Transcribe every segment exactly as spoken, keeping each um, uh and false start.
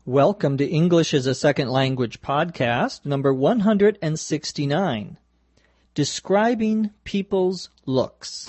Welcome to English as a Second Language podcast, number one hundred sixty-nine, Describing People's Looks.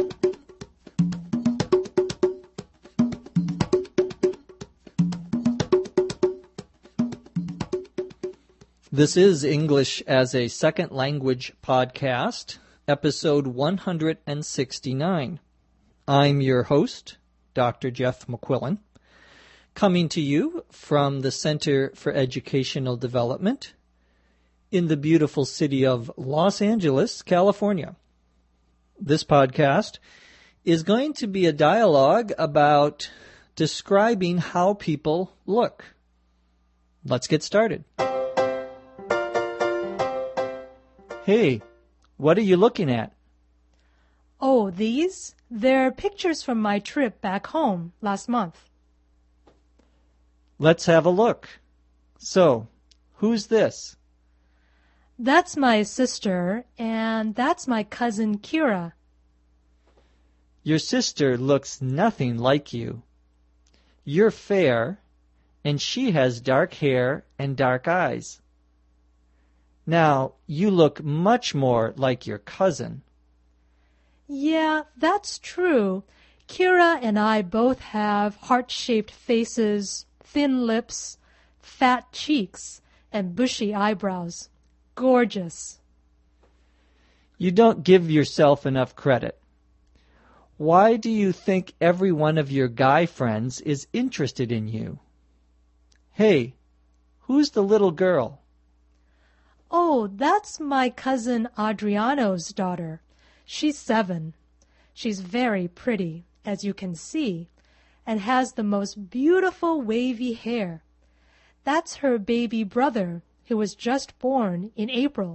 This is English as a Second Language podcast, episode one hundred sixty-nine. I'm your host, Doctor Jeff McQuillan, coming to you from the Center for Educational Development in the beautiful city of Los Angeles, California. This podcast is going to be a dialogue about describing how people look. Let's get started. Hey, what are you looking at? Oh, these? They're pictures from my trip back home last month. Let's have a look. So, who's this? That's my sister, and that's my cousin Kira. Your sister looks nothing like you. You're fair, and she has dark hair and dark eyes. Now, you look much more like your cousin. Yeah, that's true. Kira and I both have heart-shaped faces, thin lips, fat cheeks, and bushy eyebrows. Gorgeous. You don't give yourself enough credit. Why do you think every one of your guy friends is interested in you? Hey, who's the little girl? Oh, that's my cousin Adriano's daughter. She's seven. She's very pretty, as you can see, and has the most beautiful wavy hair. That's her baby brother, who was just born in April.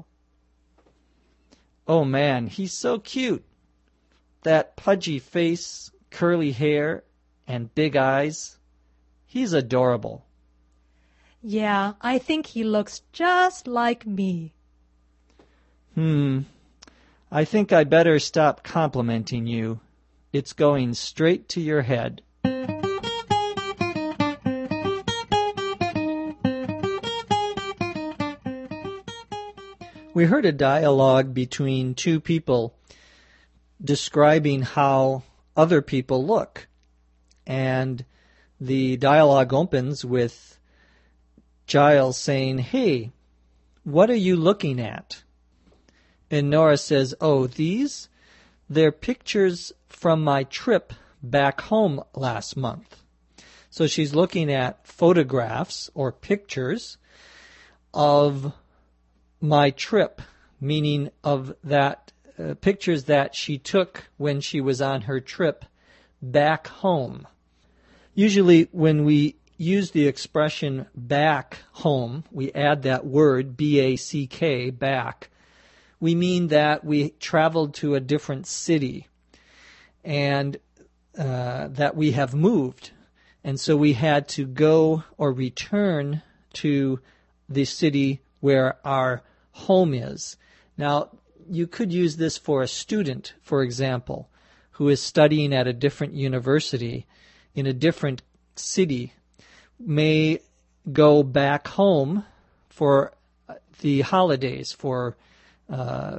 Oh man, he's so cute. That pudgy face, curly hair, and big eyes. He's adorable. Yeah, I think he looks just like me. Hmm, I think I better stop complimenting you. It's going straight to your head. We heard a dialogue between two people describing how other people look. And the dialogue opens with Giles saying, "Hey, what are you looking at?" And Nora says, "Oh, these? They're pictures from my trip back home last month." So she's looking at photographs or pictures of my trip, meaning of that uh, pictures that she took when she was on her trip back home. Usually when we use the expression back home, we add that word, B A C K, back. We mean that we traveled to a different city and uh, that we have moved. And so we had to go or return to the city where our home is. Now, you could use this for a student, for example, who is studying at a different university in a different city, may go back home for the holidays, for uh,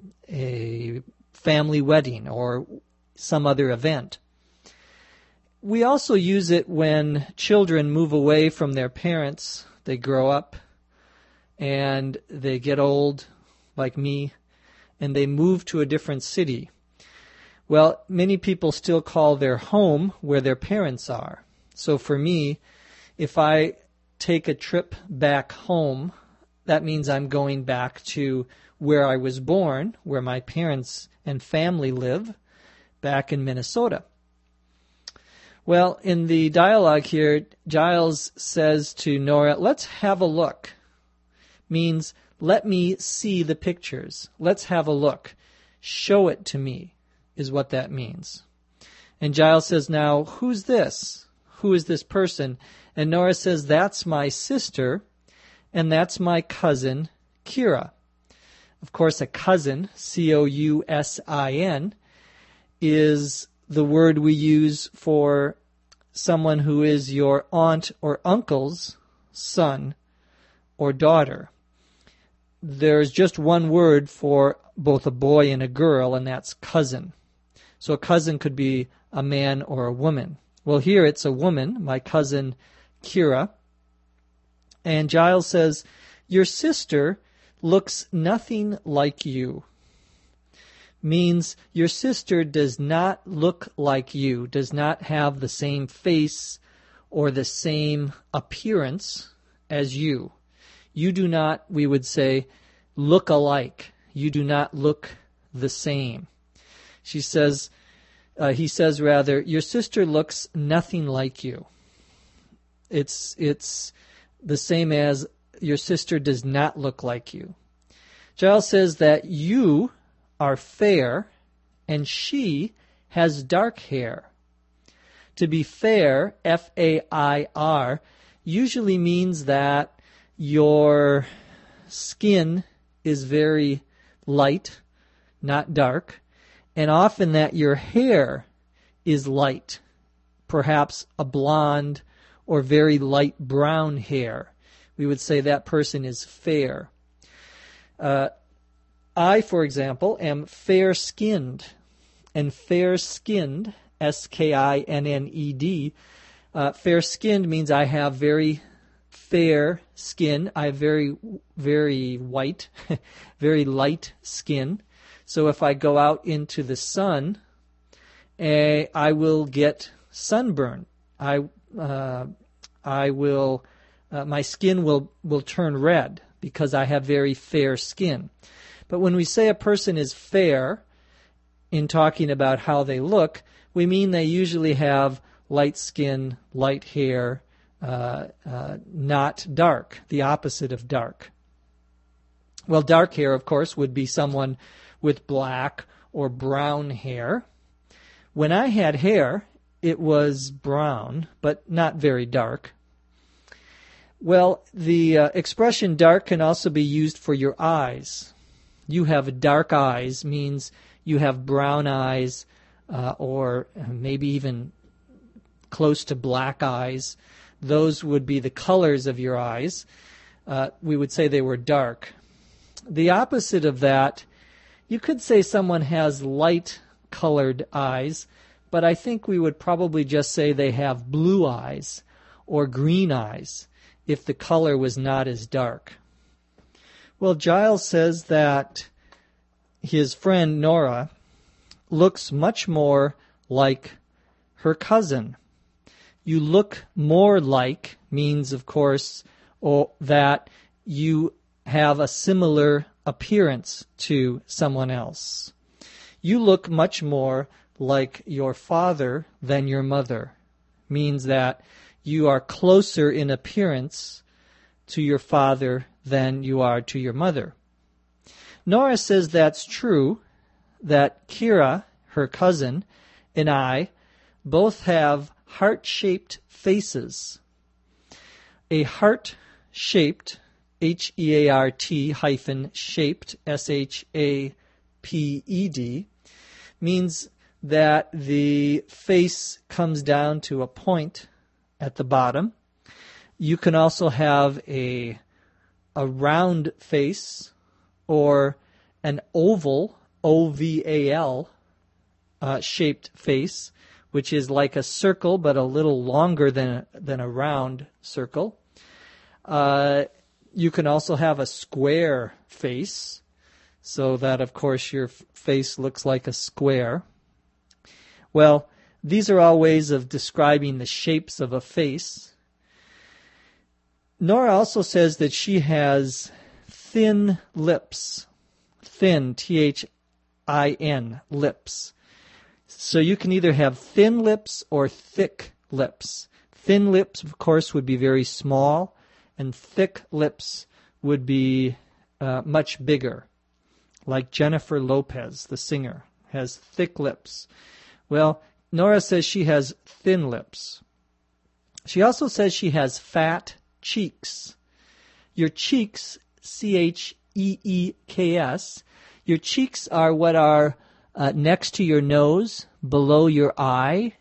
a family wedding or some other event. We also use it when children move away from their parents. They grow up and they get old, like me, and they move to a different city. Well, many people still call their home where their parents are. So for me, if I take a trip back home, that means I'm going back to where I was born, where my parents and family live, back in Minnesota. Well, in the dialogue here, Giles says to Nora, "Let's have a look." Means, let me see the pictures. Let's have a look. Show it to me, is what that means. And Giles says, "Now, who's this? Who is this person?" And Nora says, "That's my sister, and that's my cousin, Kira." Of course, a cousin, C O U S I N, is the word we use for someone who is your aunt or uncle's son or daughter. There's just one word for both a boy and a girl, and that's cousin. So a cousin could be a man or a woman. Well, here it's a woman, my cousin Kira. And Giles says, your sister looks nothing like you. Means your sister does not look like you, does not have the same face or the same appearance as you. You do not, we would say, look alike. You do not look the same. She says, uh, he says rather, your sister looks nothing like you. It's it's the same as your sister does not look like you. Giles says that you are fair and she has dark hair. To be fair, F A I R, usually means that your skin is very light, not dark, and often that your hair is light, perhaps a blonde or very light brown hair. We would say that person is fair. Uh, I, for example, am fair-skinned, and fair-skinned, S K I N N E D, uh, fair-skinned means I have very fair skin. I have very, very white, very light skin. So if I go out into the sun, uh, I will get sunburn. I, uh, I will, uh, my skin will, will turn red because I have very fair skin. But when we say a person is fair, in talking about how they look, we mean they usually have light skin, light hair, uh, uh, not dark, the opposite of dark. Well, dark hair, of course, would be someone with black or brown hair. When I had hair, it was brown, but not very dark. Well, the uh, expression dark can also be used for your eyes. You have dark eyes means you have brown eyes, uh, or maybe even close to black eyes. Those would be the colors of your eyes. Uh, we would say they were dark. The opposite of that, you could say someone has light-colored eyes, but I think we would probably just say they have blue eyes or green eyes if the color was not as dark. Well, Giles says that his friend Nora looks much more like her cousin. You look more like means, of course, or that you have a similar appearance to someone else. You look much more like your father than your mother. Means that you are closer in appearance to your father than you are to your mother. Nora says that's true, that Kira, her cousin, and I both have heart-shaped faces. A heart-shaped, H E A R T hyphen shaped, S H A P E D, means that the face comes down to a point at the bottom. You can also have a a round face or an oval, O V A L, uh, shaped face, which is like a circle but a little longer than, than a round circle. Uh, you can also have a square face, so that, of course, your f- face looks like a square. Well, these are all ways of describing the shapes of a face. Nora also says that she has thin lips. Thin, T H I N, lips. So you can either have thin lips or thick lips. Thin lips, of course, would be very small, and thick lips would be uh, much bigger. Like Jennifer Lopez, the singer, has thick lips. Well, Nora says she has thin lips. She also says she has fat cheeks. Your cheeks, C H E E K S, your cheeks are what are uh, next to your nose, below your eye,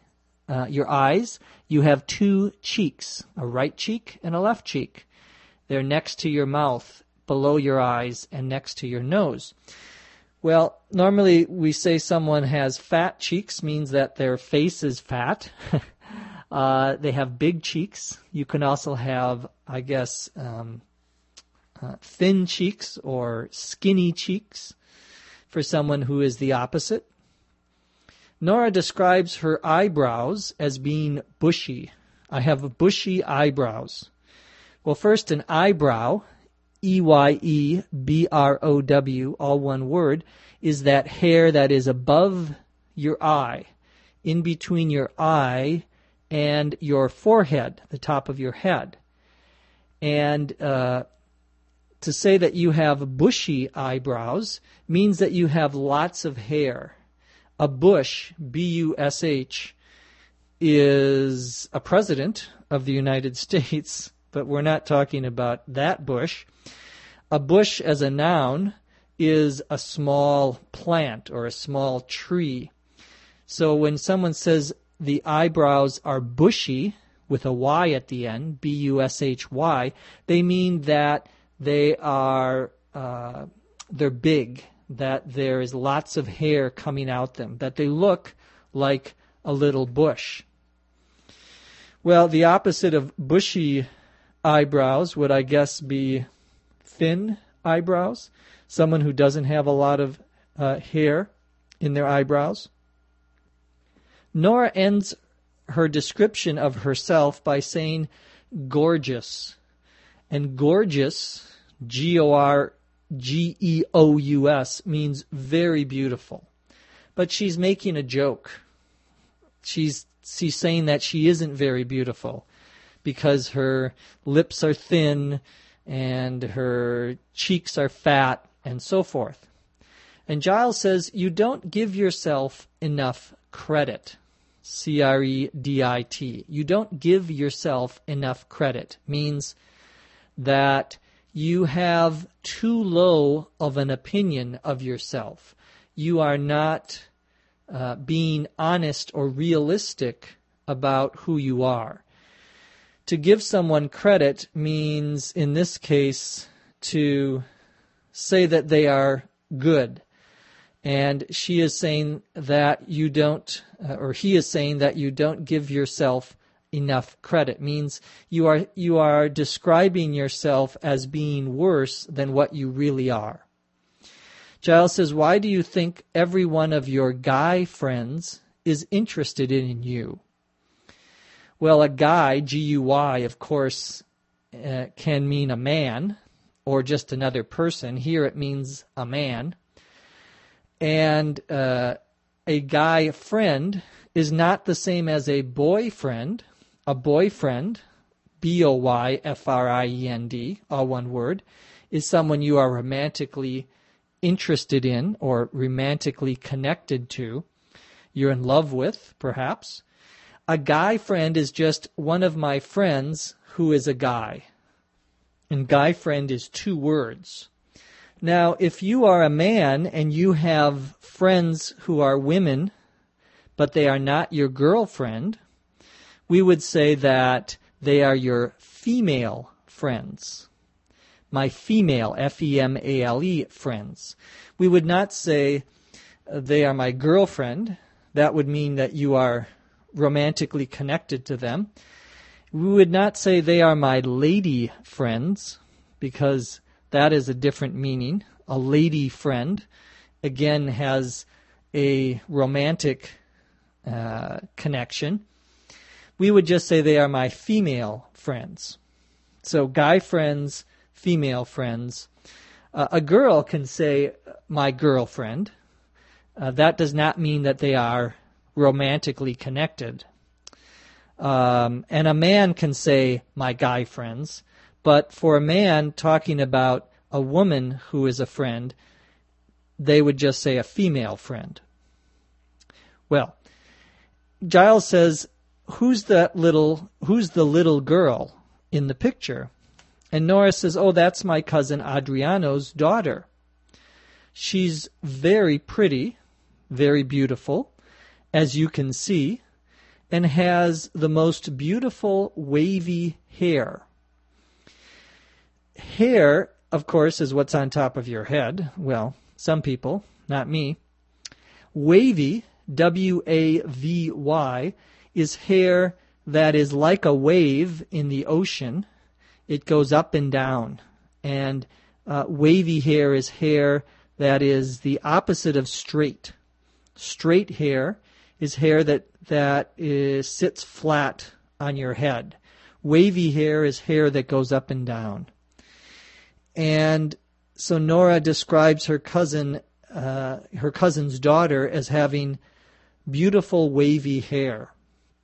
uh, your eyes, you have two cheeks, a right cheek and a left cheek. They're next to your mouth, below your eyes, and next to your nose. Well, normally we say someone has fat cheeks, means that their face is fat. uh, they have big cheeks. You can also have, I guess, um, uh, thin cheeks or skinny cheeks for someone who is the opposite. Nora describes her eyebrows as being bushy. I have bushy eyebrows. Well, first, an eyebrow, E Y E B R O W, all one word, is that hair that is above your eye, in between your eye and your forehead, the top of your head. And uh, to say that you have bushy eyebrows means that you have lots of hair. A bush, B U S H, is a president of the United States, but we're not talking about that bush. A bush as a noun is a small plant or a small tree. So when someone says the eyebrows are bushy, with a Y at the end, B U S H Y, they mean that they are uh, they're big, that there is lots of hair coming out them, that they look like a little bush. Well, the opposite of bushy eyebrows would, I guess, be thin eyebrows, someone who doesn't have a lot of uh, hair in their eyebrows. Nora ends her description of herself by saying gorgeous. And gorgeous, G O R G E O U S, means very beautiful. But she's making a joke. She's, she's saying that she isn't very beautiful because her lips are thin and her cheeks are fat and so forth. And Giles says, you don't give yourself enough credit. C R E D I T. You don't give yourself enough credit. Means that you have too low of an opinion of yourself. You are not uh, being honest or realistic about who you are. To give someone credit means, in this case, to say that they are good. And she is saying that you don't, uh, or he is saying that you don't give yourself enough credit. Means you are you are describing yourself as being worse than what you really are. Giles says, why do you think every one of your guy friends is interested in you? Well, a guy, G U Y, of course, uh, can mean a man or just another person. Here it means a man. And uh, a guy friend is not the same as a boyfriend. A boyfriend, B O Y F R I E N D, all one word, is someone you are romantically interested in or romantically connected to. You're in love with, perhaps. A guy friend is just one of my friends who is a guy. And guy friend is two words. Now, if you are a man and you have friends who are women, but they are not your girlfriend, we would say that they are your female friends. My female, F E M A L E, friends. We would not say uh, they are my girlfriend. That would mean that you are romantically connected to them. We would not say they are my lady friends, because that is a different meaning. A lady friend, again, has a romantic uh, connection. We would just say they are my female friends. So guy friends, female friends. Uh, a girl can say my girlfriend. Uh, that does not mean that they are romantically connected. Um, and a man can say my guy friends. But for a man talking about a woman who is a friend, they would just say a female friend. Well, Giles says, who's that little, who's the little girl in the picture? And Nora says, oh, that's my cousin Adriano's daughter. She's very pretty, very beautiful, as you can see, and has the most beautiful wavy hair. Hair, of course, is what's on top of your head. Well, some people, not me. Wavy, W A V Y, is hair that is like a wave in the ocean. It goes up and down. And uh, wavy hair is hair that is the opposite of straight. Straight hair is hair that, that is, sits flat on your head. Wavy hair is hair that goes up and down. And so Nora describes her cousin, uh, her cousin's daughter, as having beautiful wavy hair.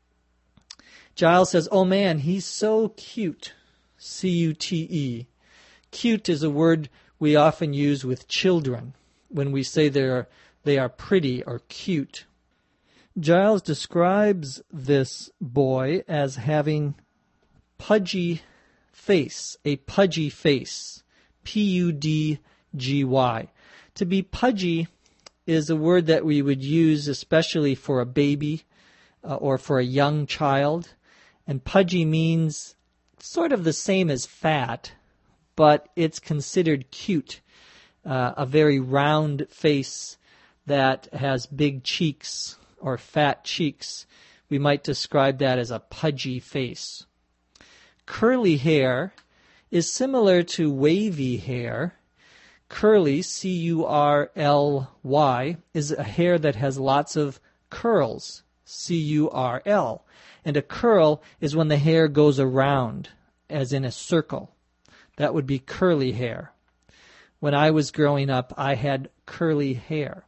Giles says, "Oh man, he's so cute." C U T E. Cute is a word we often use with children when we say they're, they are pretty or cute. Giles describes this boy as having pudgy face, a pudgy face, P U D G Y. To be pudgy is a word that we would use especially for a baby uh, or for a young child. And pudgy means sort of the same as fat, but it's considered cute. Uh, a very round face that has big cheeks or fat cheeks. We might describe that as a pudgy face. Curly hair is similar to wavy hair. Curly, C U R L Y, is a hair that has lots of curls, C U R L. And a curl is when the hair goes around, as in a circle. That would be curly hair. When I was growing up, I had curly hair.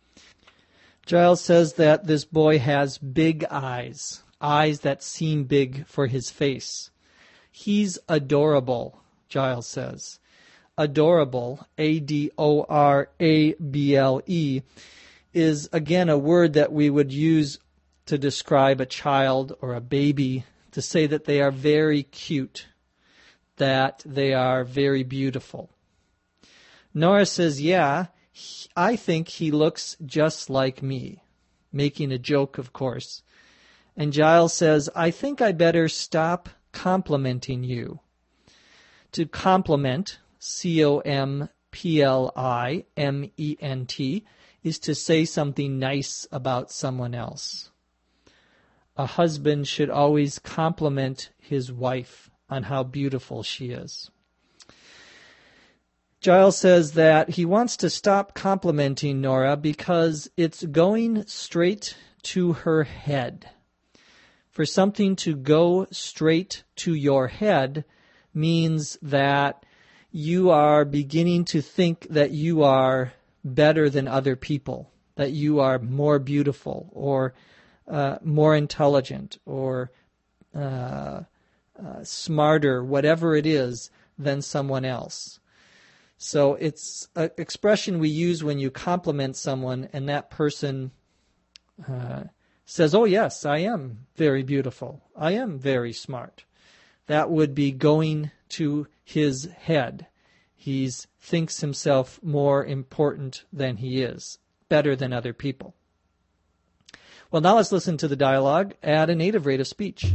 Giles says that this boy has big eyes, eyes that seem big for his face. He's adorable, Giles says. Adorable, A D O R A B L E, is again a word that we would use to describe a child or a baby, to say that they are very cute, that they are very beautiful. Nora says, yeah, I think he looks just like me, making a joke, of course. And Giles says, I think I better stop complimenting you. To compliment, C O M P L I M E N T, is to say something nice about someone else. A husband should always compliment his wife on how beautiful she is. Giles says that he wants to stop complimenting Nora because it's going straight to her head. For something to go straight to your head means that you are beginning to think that you are better than other people, that you are more beautiful or uh, more intelligent or uh, uh, smarter, whatever it is, than someone else. So it's an expression we use when you compliment someone and that person uh, says, oh yes, I am very beautiful. I am very smart. That would be going to his head. He thinks himself more important than he is, better than other people. Well, now let's listen to the dialogue at a native rate of speech.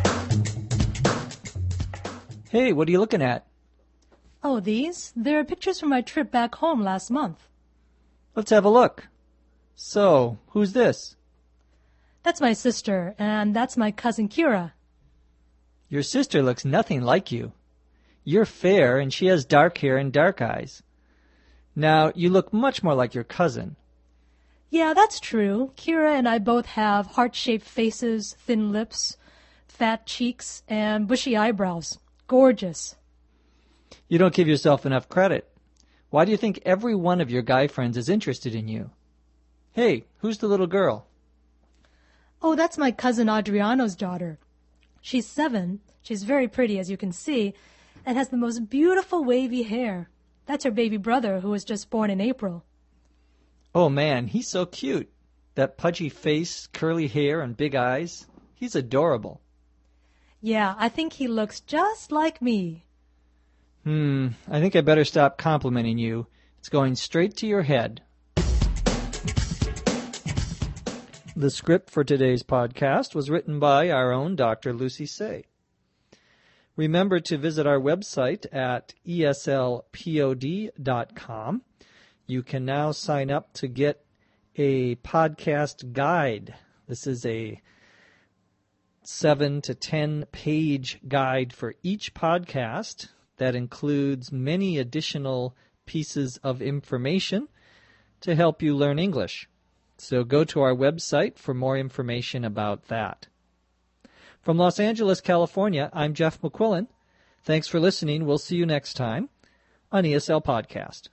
Hey, what are you looking at? Oh, these? They're pictures from my trip back home last month. Let's have a look. So, who's this? That's my sister, and that's my cousin Kira. Your sister looks nothing like you. You're fair, and she has dark hair and dark eyes. Now, you look much more like your cousin. Yeah, that's true. Kira and I both have heart-shaped faces, thin lips, fat cheeks, and bushy eyebrows. Gorgeous. You don't give yourself enough credit. Why do you think every one of your guy friends is interested in you? Hey, who's the little girl? Oh, that's my cousin Adriano's daughter. She's seven. She's very pretty, as you can see, and has the most beautiful wavy hair. That's her baby brother, who was just born in April. Oh, man, he's so cute. That pudgy face, curly hair, and big eyes. He's adorable. Yeah, I think he looks just like me. Hmm, I think I better stop complimenting you. It's going straight to your head. The script for today's podcast was written by our own Doctor Lucy Tse. Remember to visit our website at E S L pod dot com. You can now sign up to get a podcast guide. This is a seven to ten page guide for each podcast that includes many additional pieces of information to help you learn English. So go to our website for more information about that. From Los Angeles, California, I'm Jeff McQuillan. Thanks for listening. We'll see you next time on E S L Podcast.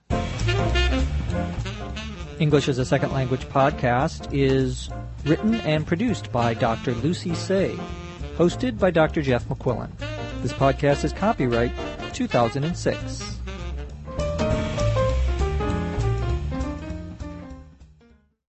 English as a Second Language podcast is written and produced by Doctor Lucy Tse, hosted by Doctor Jeff McQuillan. This podcast is copyright two thousand six.